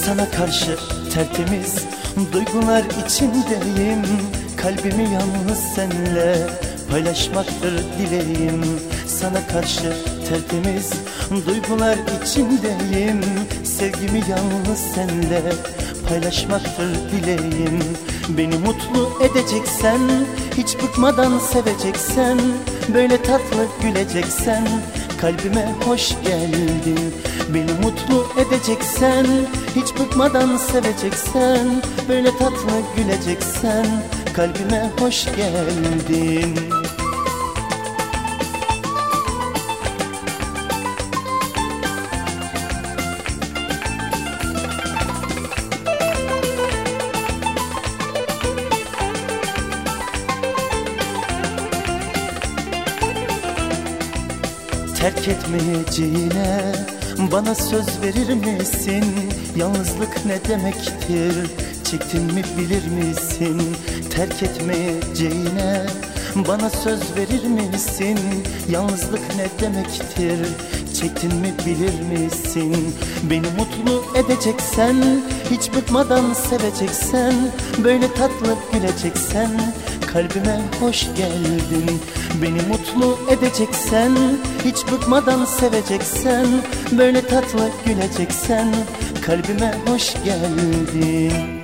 Sana karşı tertemiz duygular içindeyim. Kalbimi yalnız senle paylaşmaktır dileğim. Sana karşı tertemiz duygular içindeyim. Sevgimi yalnız senle paylaşmaktır dileğim. Beni mutlu edeceksen, hiç bıkmadan seveceksen, böyle tatlı güleceksen, kalbime hoş geldin. Beni mutlu edeceksen, hiç bıkmadan seveceksen, böyle tatlı güleceksen, kalbime hoş geldin. Terk etmeyeceğine bana söz verir misin? Yalnızlık ne demektir? Çektin mi bilir misin? Terk etmeyeceğine bana söz verir misin? Yalnızlık ne demektir? Çektin mi bilir misin? Beni mutlu edeceksen, hiç bıkmadan seveceksen, böyle tatlı güleceksen, kalbime hoş geldin. Beni mutlu edeceksen, hiç bıkmadan seveceksen, böyle tatlı güleceksen, kalbime hoş geldin.